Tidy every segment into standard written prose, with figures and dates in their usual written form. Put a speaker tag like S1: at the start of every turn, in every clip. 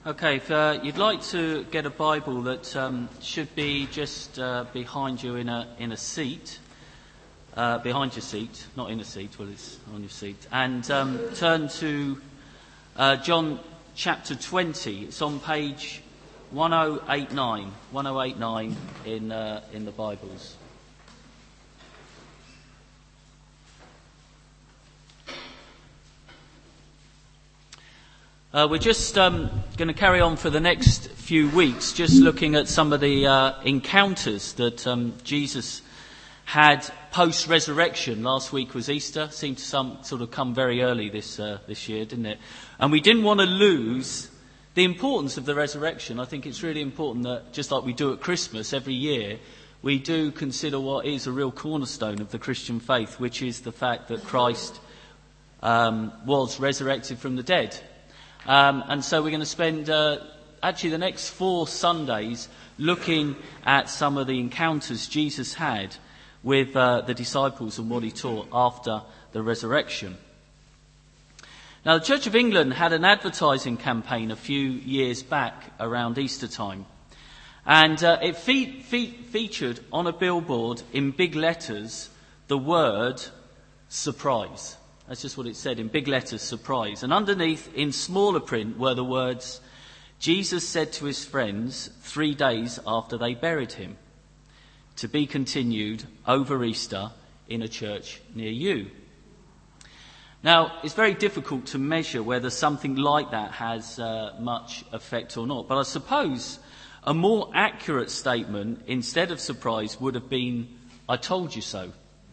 S1: Okay, if you'd like to get a Bible, that should be just behind you in a seat, behind your seat, not in a seat. Well, it's on your seat, and turn to John chapter 20. It's on page 1089, 1089 in the Bibles. We're just going to carry on for the next few weeks, just looking at some of the encounters that Jesus had post-resurrection. Last week was Easter. Seemed to sort of come very early this year, didn't it? And we didn't want to lose the importance of the resurrection. I think it's really important that, just like we do at Christmas every year, we do consider what is a real cornerstone of the Christian faith, which is the fact that Christ was resurrected from the dead. And so we're going to spend actually the next 4 Sundays looking at some of the encounters Jesus had with the disciples and what he taught after the resurrection. Now, the Church of England had an advertising campaign a few years back around Easter time. And it featured on a billboard in big letters the word surprise. That's just what it said, in big letters, surprise. And underneath, in smaller print, were the words, Jesus said to his friends 3 days after they buried him, to be continued over Easter in a church near you. Now, it's very difficult to measure whether something like that has much effect or not. But I suppose a more accurate statement, instead of surprise, would have been, I told you so.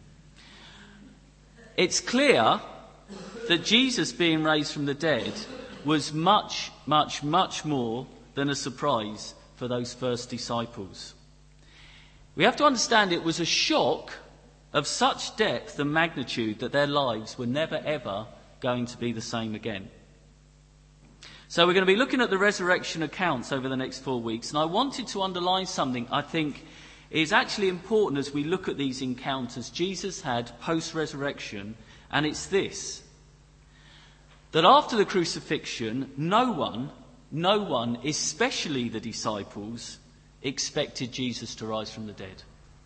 S1: It's clear that Jesus being raised from the dead was much, much, much more than a surprise for those first disciples. We have to understand it was a shock of such depth and magnitude that their lives were never ever going to be the same again. So we're going to be looking at the resurrection accounts over the next 4 weeks, and I wanted to underline something I think is actually important as we look at these encounters Jesus had post-resurrection, and it's this: that after the crucifixion, no one, especially the disciples, expected Jesus to rise from the dead.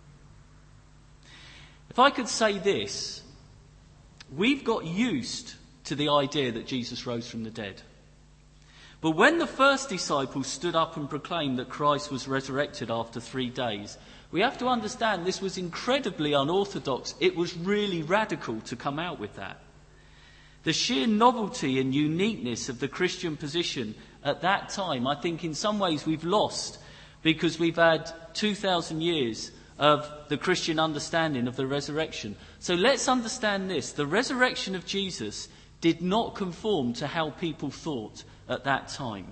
S1: If I could say this, we've got used to the idea that Jesus rose from the dead. But when the first disciples stood up and proclaimed that Christ was resurrected after 3 days, we have to understand this was incredibly unorthodox. It was really radical to come out with that. The sheer novelty and uniqueness of the Christian position at that time, I think in some ways we've lost, because we've had 2,000 years of the Christian understanding of the resurrection. So let's understand this: the resurrection of Jesus did not conform to how people thought at that time.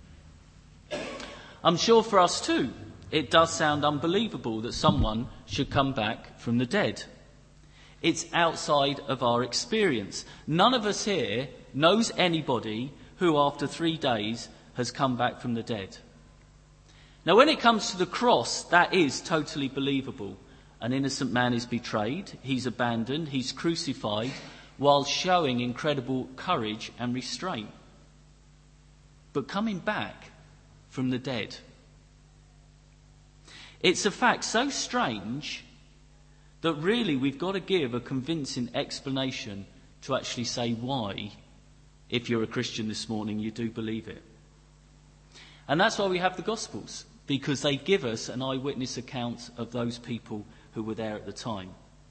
S1: I'm sure for us too, it does sound unbelievable that someone should come back from the dead. It's outside of our experience. None of us here knows anybody who after 3 days has come back from the dead. Now, when it comes to the cross, that is totally believable. An innocent man is betrayed, he's abandoned, he's crucified, while showing incredible courage and restraint. But coming back from the dead, it's a fact so strange that really we've got to give a convincing explanation to actually say why, if you're a Christian this morning, you do believe it. And that's why we have the Gospels, because they give us an eyewitness account of those people who were there at the time.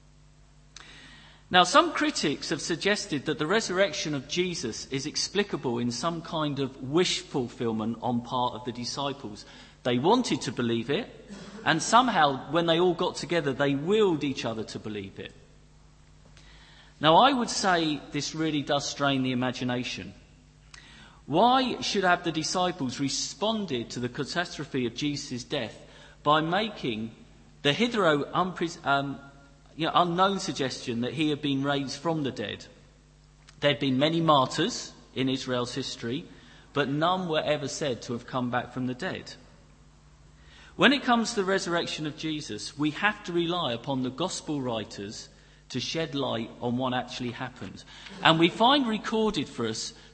S1: Now, some critics have suggested that the resurrection of Jesus is explicable in some kind of wish fulfillment on part of the disciples. They wanted to believe it, and somehow, when they all got together, they willed each other to believe it. Now, I would say this really does strain the imagination. Why should have the disciples responded to the catastrophe of Jesus' death by making the hitherto unknown suggestion that he had been raised from the dead? There had been many martyrs in Israel's history, but none were ever said to have come back from the dead. When it comes to the resurrection of Jesus, we have to rely upon the gospel writers to shed light on what actually happened. And we find recorded for us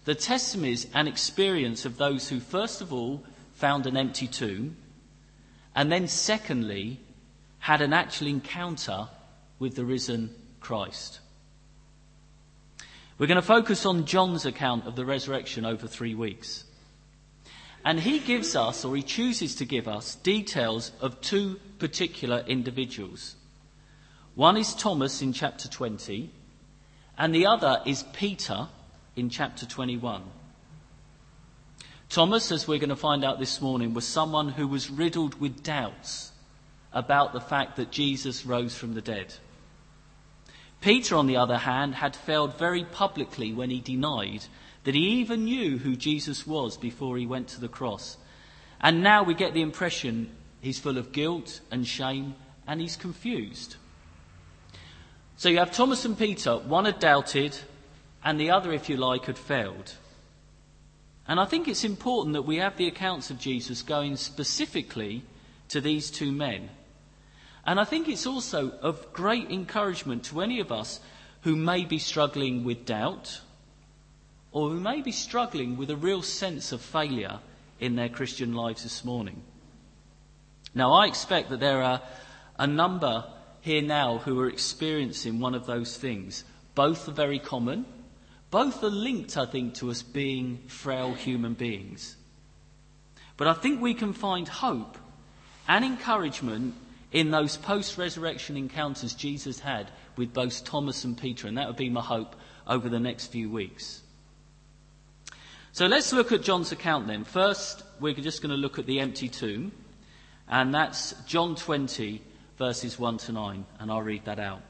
S1: the testimonies and experience of those who first of all found an empty tomb, and then secondly had an actual encounter with the risen Christ. We're going to focus on John's account of the resurrection over 3 weeks. And he gives us, or he chooses to give us, details of 2 particular individuals. One is Thomas in chapter 20, and the other is Peter in chapter 21. Thomas, as we're going to find out this morning, was someone who was riddled with doubts about the fact that Jesus rose from the dead. Peter, on the other hand, had failed very publicly when he denied that he even knew who Jesus was before he went to the cross. And now we get the impression he's full of guilt and shame, and he's confused. So you have Thomas and Peter. One had doubted, and the other, if you like, had failed. And I think it's important that we have the accounts of Jesus going specifically to these 2 men. And I think it's also of great encouragement to any of us who may be struggling with doubt, or who may be struggling with a real sense of failure in their Christian lives this morning. Now, I expect that there are a number here now who are experiencing one of those things. Both are very common. Both are linked, I think, to us being frail human beings. But I think we can find hope and encouragement in those post-resurrection encounters Jesus had with both Thomas and Peter, and that would be my hope over the next few weeks. So let's look at John's account then. First, we're just going to look at the empty tomb, and that's John 20, verses 1 to 9, and I'll read that out.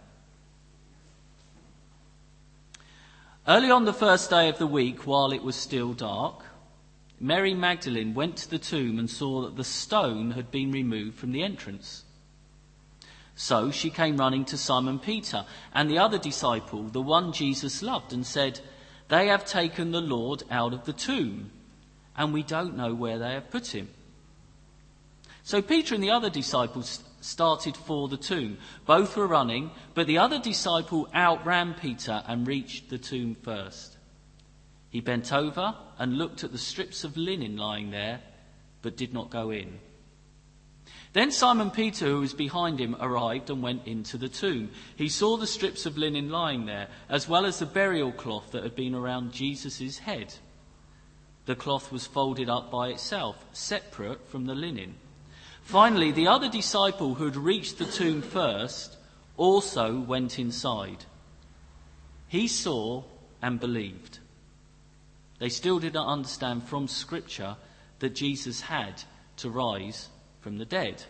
S1: Early on the first day of the week, while it was still dark, Mary Magdalene went to the tomb and saw that the stone had been removed from the entrance. So she came running to Simon Peter and the other disciple, the one Jesus loved, and said, "They have taken the Lord out of the tomb, and we don't know where they have put him." So Peter and the other disciples started for the tomb. Both were running, but the other disciple outran Peter and reached the tomb first. He bent over and looked at the strips of linen lying there, but did not go in. Then Simon Peter, who was behind him, arrived and went into the tomb. He saw the strips of linen lying there, as well as the burial cloth that had been around Jesus' head. The cloth was folded up by itself, separate from the linen. Finally, the other disciple who had reached the tomb first also went inside. He saw and believed. They still did not understand from Scripture that Jesus had to rise from the dead.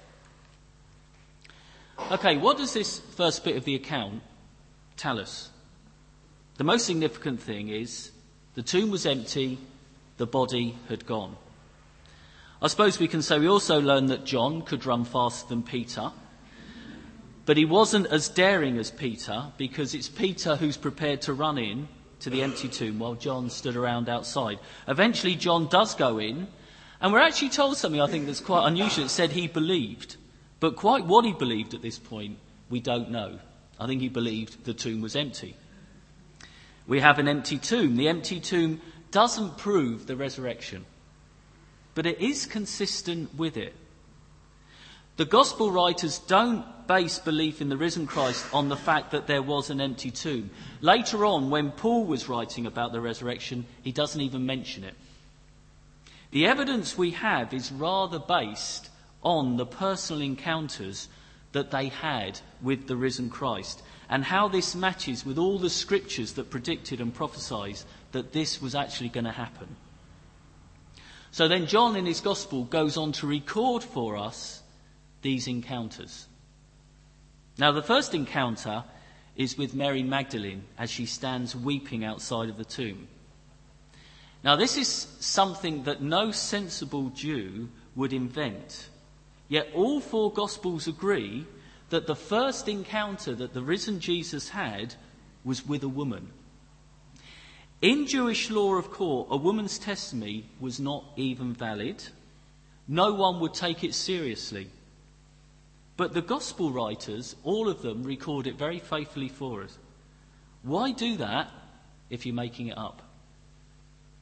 S1: Okay, what does this first bit of the account tell us? The most significant thing is the tomb was empty, the body had gone. I suppose we can say we also learned that John could run faster than Peter, but he wasn't as daring as Peter, because it's Peter who's prepared to run in to the empty tomb while John stood around outside. Eventually John does go in, and we're actually told something I think that's quite unusual. It said he believed, but quite what he believed at this point, we don't know. I think he believed the tomb was empty. We have an empty tomb. The empty tomb doesn't prove the resurrection, but it is consistent with it. The gospel writers don't base belief in the risen Christ on the fact that there was an empty tomb. Later on, when Paul was writing about the resurrection, he doesn't even mention it. The evidence we have is rather based on the personal encounters that they had with the risen Christ, and how this matches with all the scriptures that predicted and prophesied that this was actually going to happen. So then John in his gospel goes on to record for us these encounters. Now the first encounter is with Mary Magdalene as she stands weeping outside of the tomb. Now this is something that no sensible Jew would invent. Yet all 4 Gospels agree that the first encounter that the risen Jesus had was with a woman. In Jewish law of court, a woman's testimony was not even valid. No one would take it seriously. But the Gospel writers, all of them, record it very faithfully for us. Why do that if you're making it up?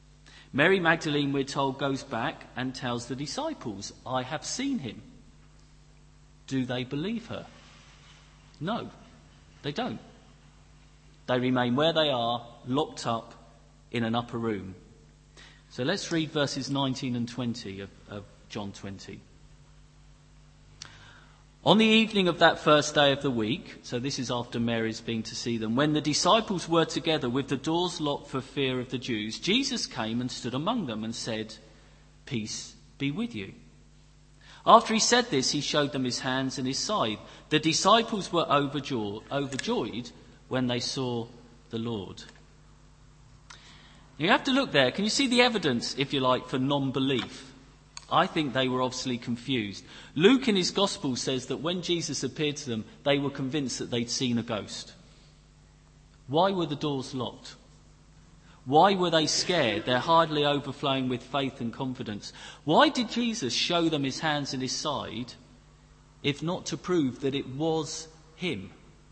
S1: Mary Magdalene, we're told, goes back and tells the disciples, I have seen him. Do they believe her? No, they don't. They remain where they are, locked up in an upper room. So let's read verses 19 and 20 of John 20. On the evening of that first day of the week, so this is after Mary's been to see them, when the disciples were together with the doors locked for fear of the Jews, Jesus came and stood among them and said, Peace be with you. After he said this, he showed them his hands and his side. The disciples were overjoyed when they saw the Lord. You have to look there. Can you see the evidence, if you like, for non-belief? I think they were obviously confused. Luke in his gospel says that when Jesus appeared to them, they were convinced that they'd seen a ghost. Why were the doors locked? Why were they scared? They're hardly overflowing with faith and confidence. Why did Jesus show them his hands and his side, if not to prove that it was him?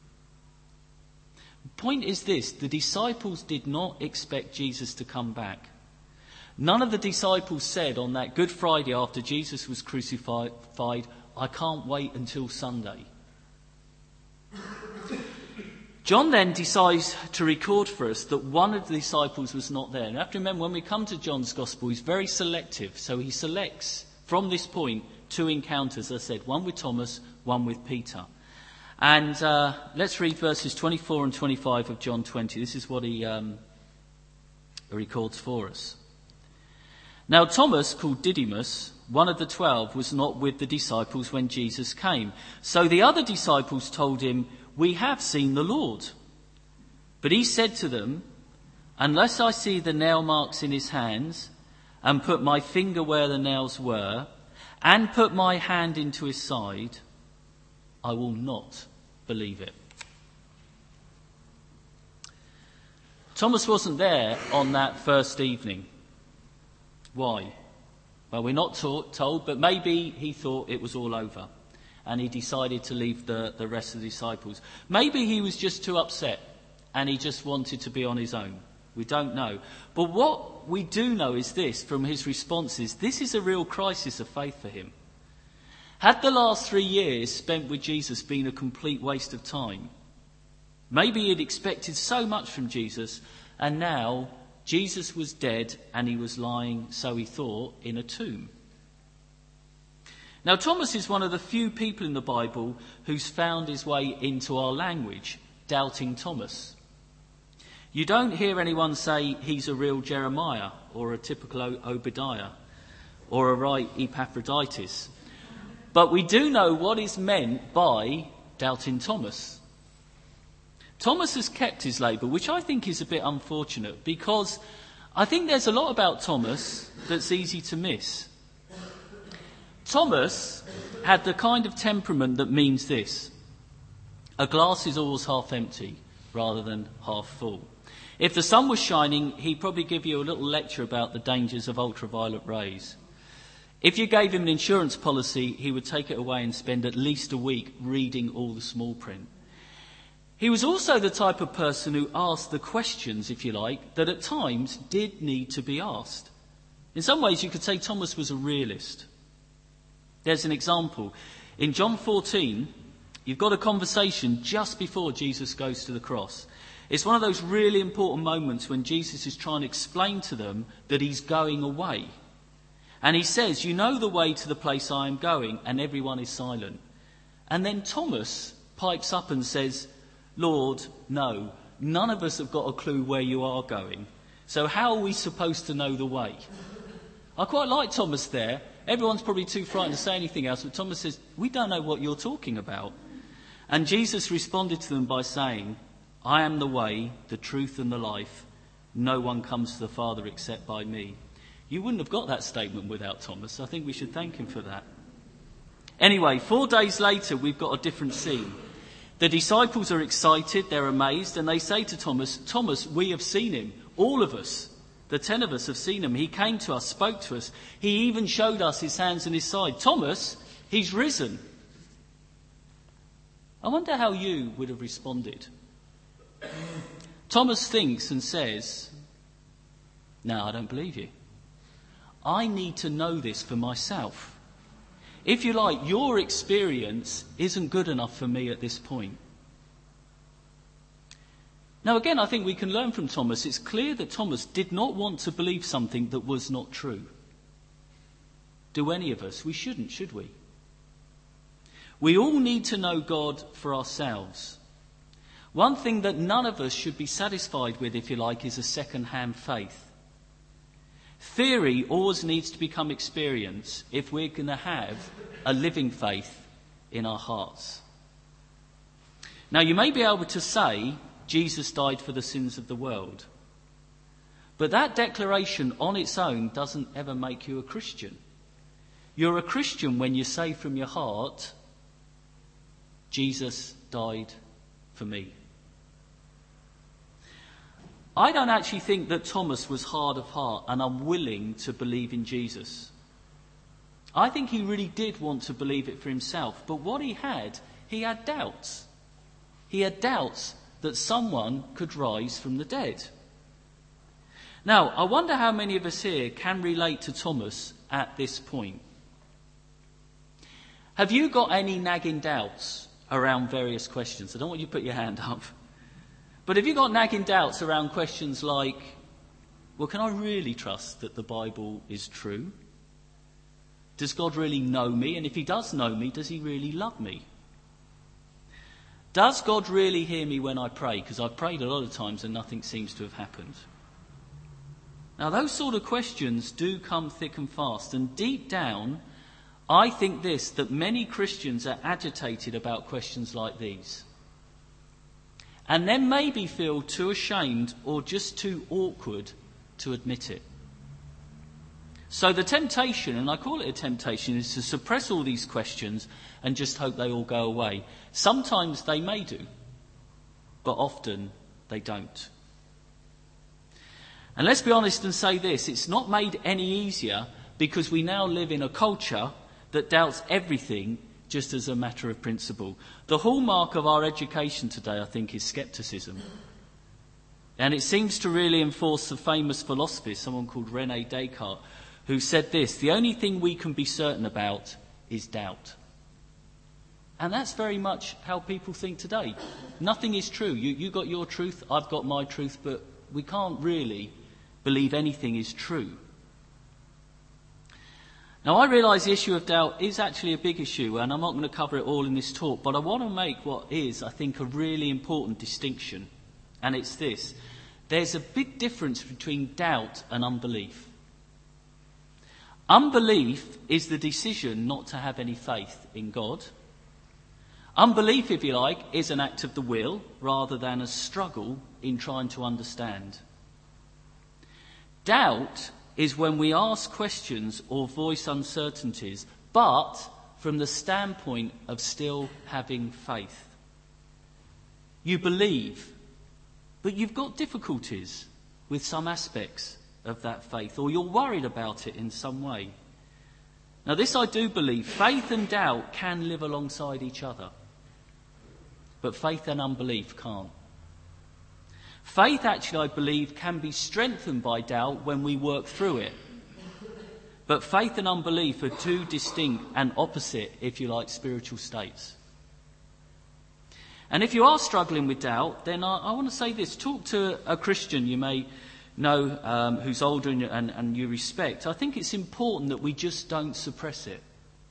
S1: The point is this: the disciples did not expect Jesus to come back. None of the disciples said on that Good Friday after Jesus was crucified, I can't wait until Sunday. John then decides to record for us that one of the disciples was not there. And you have to remember, when we come to John's Gospel, he's very selective. So he selects, from this point, 2 encounters, as I said, one with Thomas, one with Peter. And let's read verses 24 and 25 of John 20. This is what he records for us. Now Thomas, called Didymus, one of the 12, was not with the disciples when Jesus came. So the other disciples told him, We have seen the Lord. But he said to them, Unless I see the nail marks in his hands, and put my finger where the nails were, and put my hand into his side, I will not believe it. Thomas wasn't there on that first evening. Why? Well, we're not told, but maybe he thought it was all over and he decided to leave the rest of the disciples. Maybe he was just too upset and he just wanted to be on his own. We don't know. But what we do know is this, from his responses: this is a real crisis of faith for him. Had the last 3 years spent with Jesus been a complete waste of time? Maybe he'd expected so much from Jesus, and now Jesus was dead and he was lying, so he thought, in a tomb. Now, Thomas is one of the few people in the Bible who's found his way into our language, doubting Thomas. You don't hear anyone say he's a real Jeremiah or a typical Obadiah or a right Epaphroditus. But we do know what is meant by doubting Thomas. Thomas has kept his label, which I think is a bit unfortunate, because I think there's a lot about Thomas that's easy to miss. Thomas had the kind of temperament that means this: a glass is always half empty rather than half full. If the sun was shining, he'd probably give you a little lecture about the dangers of ultraviolet rays. If you gave him an insurance policy, he would take it away and spend at least a week reading all the small print. He was also the type of person who asked the questions, if you like, that at times did need to be asked. In some ways, you could say Thomas was a realist. There's an example. In John 14, you've got a conversation just before Jesus goes to the cross. It's one of those really important moments when Jesus is trying to explain to them that he's going away. And he says, you know the way to the place I am going, and everyone is silent. And then Thomas pipes up and says, Lord, no, none of us have got a clue where you are going. So how are we supposed to know the way? I quite like Thomas there. Everyone's probably too frightened to say anything else, but Thomas says, we don't know what you're talking about. And Jesus responded to them by saying, I am the way, the truth and the life. No one comes to the Father except by me. You wouldn't have got that statement without Thomas. I think we should thank him for that. Anyway, 4 days later, we've got a different scene. The disciples are excited, they're amazed, and they say to Thomas, Thomas, we have seen him. All of us, the 10 of us have seen him. He came to us, spoke to us. He even showed us his hands and his side. Thomas, he's risen. I wonder how you would have responded. Thomas thinks and says, no, I don't believe you. I need to know this for myself. If you like, your experience isn't good enough for me at this point. Now again, I think we can learn from Thomas. It's clear that Thomas did not want to believe something that was not true. Do any of us? We shouldn't, should we? We all need to know God for ourselves. One thing that none of us should be satisfied with, if you like, is a second-hand faith. Theory always needs to become experience if we're going to have a living faith in our hearts. Now, you may be able to say Jesus died for the sins of the world, but that declaration on its own doesn't ever make you a Christian. You're a Christian when you say from your heart, Jesus died for me. I don't actually think that Thomas was hard of heart and unwilling to believe in Jesus. I think he really did want to believe it for himself, but what he had doubts. He had doubts that someone could rise from the dead. Now, I wonder how many of us here can relate to Thomas at this point. Have you got any nagging doubts around various questions? I don't want you to put your hand up. But have you got nagging doubts around questions like, well, can I really trust that the Bible is true? Does God really know me? And if he does know me, does he really love me? Does God really hear me when I pray? Because I've prayed a lot of times and nothing seems to have happened. Now, those sort of questions do come thick and fast. And deep down, I think that many Christians are agitated about questions like these. And then maybe feel too ashamed or just too awkward to admit it. So the temptation, and I call it a temptation, is to suppress all these questions and just hope they all go away. Sometimes they may do, but often they don't. And let's be honest and say this, it's not made any easier because we now live in a culture that doubts everything just as a matter of principle. The hallmark of our education today, I think, is scepticism. And it seems to really enforce the famous philosopher, someone called René Descartes, who said this: the only thing we can be certain about is doubt. And that's very much how people think today. Nothing is true. You got your truth, I've got my truth, but we can't really believe anything is true. Now, I realise the issue of doubt is actually a big issue, and I'm not going to cover it all in this talk, but I want to make what is, I think, a really important distinction, and it's this. There's a big difference between doubt and unbelief. Unbelief is the decision not to have any faith in God. Unbelief, if you like, is an act of the will rather than a struggle in trying to understand. Doubt is when we ask questions or voice uncertainties, but from the standpoint of still having faith. You believe, but you've got difficulties with some aspects of that faith, or you're worried about it in some way. Now, this I do believe, faith and doubt can live alongside each other, but faith and unbelief can't. Faith, actually, I believe, can be strengthened by doubt when we work through it. But faith and unbelief are two distinct and opposite, if you like, spiritual states. And if you are struggling with doubt, then I want to say this. Talk to a Christian you may know who's older and you respect. I think it's important that we just don't suppress it.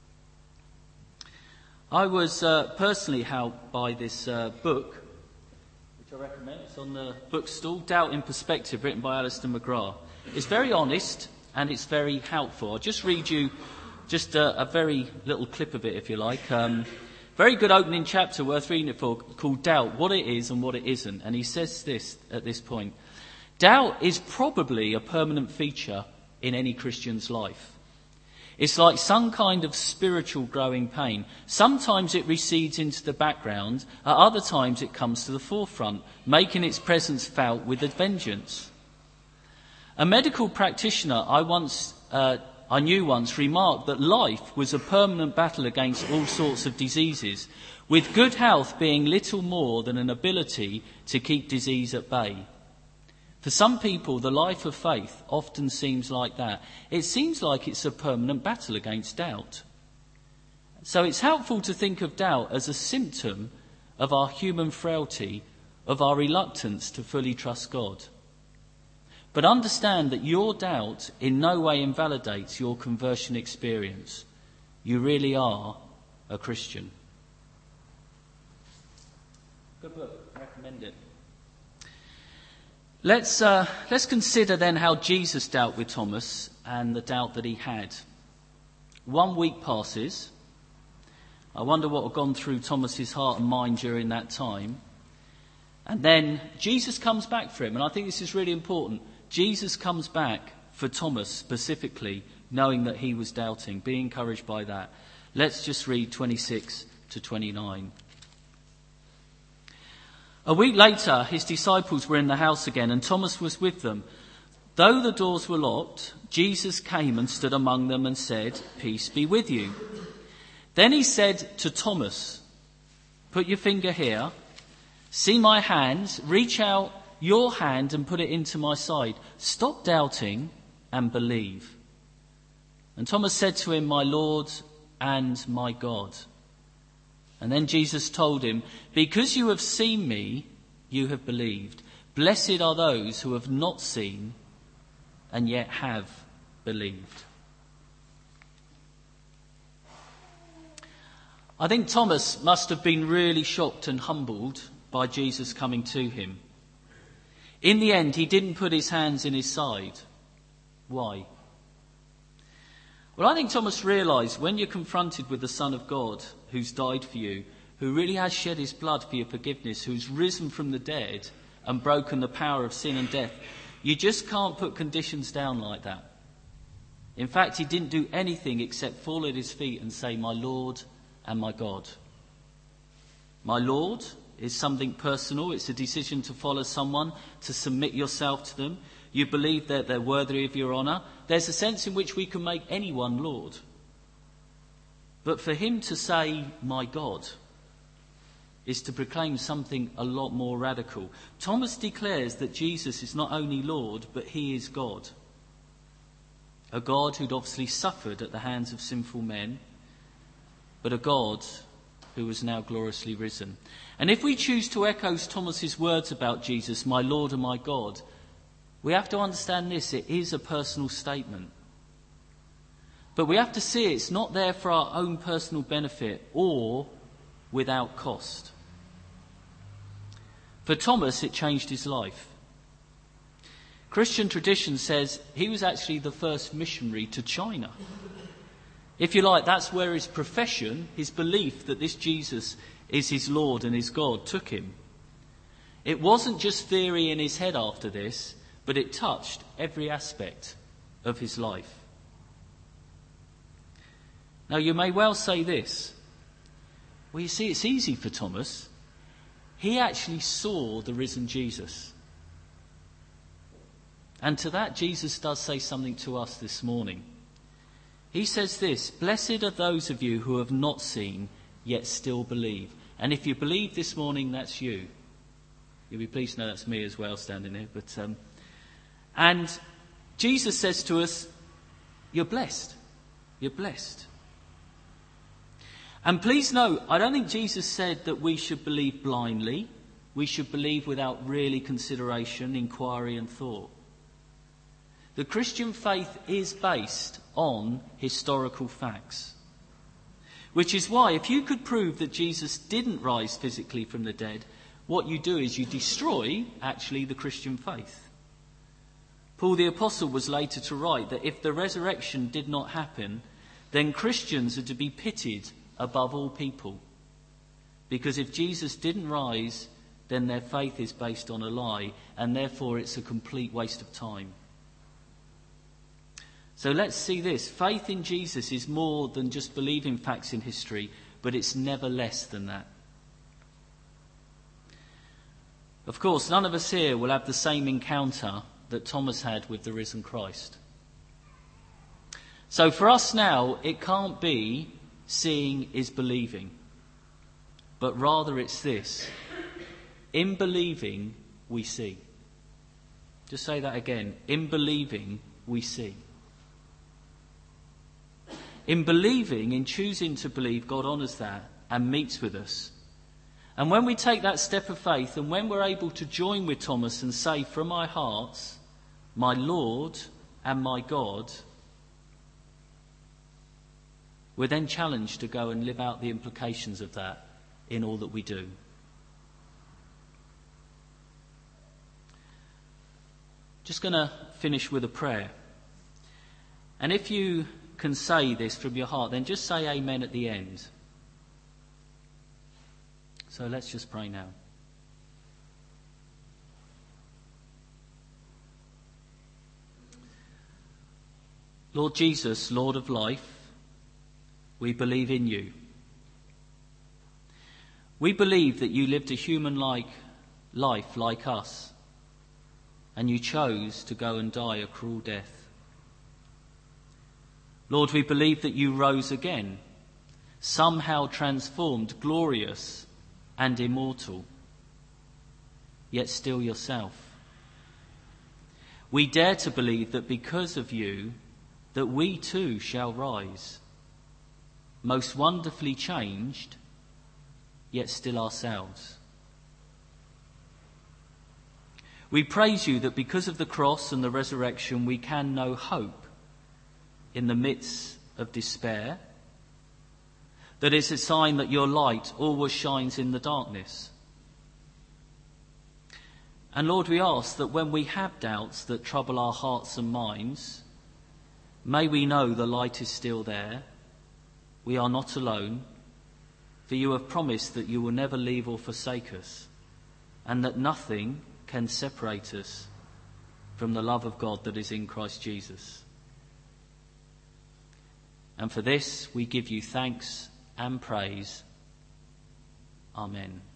S1: I was personally helped by this book, which I recommend. It's on the bookstall, Doubt in Perspective, written by Alistair McGrath. It's very honest and it's very helpful. I'll just read you just a very little clip of it, if you like. Very good opening chapter, worth reading it for, called Doubt, What It Is and What It Isn't. And he says this at this point: doubt is probably a permanent feature in any Christian's life. It's like some kind of spiritual growing pain. Sometimes it recedes into the background, at other times it comes to the forefront, making its presence felt with a vengeance. A medical practitioner I knew once remarked that life was a permanent battle against all sorts of diseases, with good health being little more than an ability to keep disease at bay. For some people, the life of faith often seems like that. It seems like it's a permanent battle against doubt. So it's helpful to think of doubt as a symptom of our human frailty, of our reluctance to fully trust God. But understand that your doubt in no way invalidates your conversion experience. You really are a Christian. Good book, I recommend it. Let's consider then how Jesus dealt with Thomas and the doubt that he had. 1 week passes. I wonder what had gone through Thomas's heart and mind during that time. And then Jesus comes back for him, and I think this is really important. Jesus comes back for Thomas specifically, knowing that he was doubting. Be encouraged by that. Let's just read 26 to 29. A week later, his disciples were in the house again, and Thomas was with them. Though the doors were locked, Jesus came and stood among them and said, "Peace be with you." Then he said to Thomas, "Put your finger here. See my hands. Reach out your hand and put it into my side. Stop doubting and believe." And Thomas said to him, "My Lord and my God." And then Jesus told him, "Because you have seen me, you have believed. Blessed are those who have not seen and yet have believed." I think Thomas must have been really shocked and humbled by Jesus coming to him. In the end, he didn't put his hands in his side. Why? Well, I think Thomas realised when you're confronted with the Son of God who's died for you, who really has shed his blood for your forgiveness, who's risen from the dead and broken the power of sin and death, you just can't put conditions down like that. In fact, he didn't do anything except fall at his feet and say, "My Lord and my God." My Lord is something personal. It's a decision to follow someone, to submit yourself to them. You believe that they're worthy of your honour. There's a sense in which we can make anyone Lord. But for him to say, "My God," is to proclaim something a lot more radical. Thomas declares that Jesus is not only Lord, but he is God. A God who'd obviously suffered at the hands of sinful men, but a God who was now gloriously risen. And if we choose to echo Thomas's words about Jesus, "My Lord and my God," we have to understand this. It is a personal statement. But we have to see it's not there for our own personal benefit or without cost. For Thomas, it changed his life. Christian tradition says he was actually the first missionary to China. If you like, that's where his profession, his belief that this Jesus is his Lord and his God, took him. It wasn't just theory in his head after this, but it touched every aspect of his life. Now, you may well say this. Well, you see, it's easy for Thomas. He actually saw the risen Jesus. And to that, Jesus does say something to us this morning. He says this, "Blessed are those of you who have not seen, yet still believe." And if you believe this morning, that's you. You'll be pleased to know that's me as well, standing here. And Jesus says to us, you're blessed. You're blessed. And please note, I don't think Jesus said that we should believe blindly. We should believe without really consideration, inquiry and thought. The Christian faith is based on historical facts. Which is why, if you could prove that Jesus didn't rise physically from the dead, what you do is you destroy, actually, the Christian faith. Paul the Apostle was later to write that if the resurrection did not happen, then Christians are to be pitied above all people. Because if Jesus didn't rise, then their faith is based on a lie, and therefore it's a complete waste of time. So let's see this. Faith in Jesus is more than just believing facts in history, but it's never less than that. Of course, none of us here will have the same encounter that Thomas had with the risen Christ. So for us now, it can't be seeing is believing, but rather it's this. In believing, we see. Just say that again. In believing, we see. In believing, in choosing to believe, God honours that and meets with us. And when we take that step of faith, and when we're able to join with Thomas and say from our hearts, my Lord and my God, we're then challenged to go and live out the implications of that in all that we do. Just going to finish with a prayer. And if you can say this from your heart, then just say amen at the end. So let's just pray now. Lord Jesus, Lord of life, we believe in you. We believe that you lived a human-like life like us, and you chose to go and die a cruel death. Lord, we believe that you rose again, somehow transformed, glorious and immortal, yet still yourself. We dare to believe that because of you, that we too shall rise, most wonderfully changed, yet still ourselves. We praise you that because of the cross and the resurrection, we can know hope in the midst of despair, that it's a sign that your light always shines in the darkness. And Lord, we ask that when we have doubts that trouble our hearts and minds, may we know the light is still there. We are not alone, for you have promised that you will never leave or forsake us, and that nothing can separate us from the love of God that is in Christ Jesus. And for this we give you thanks and praise. Amen.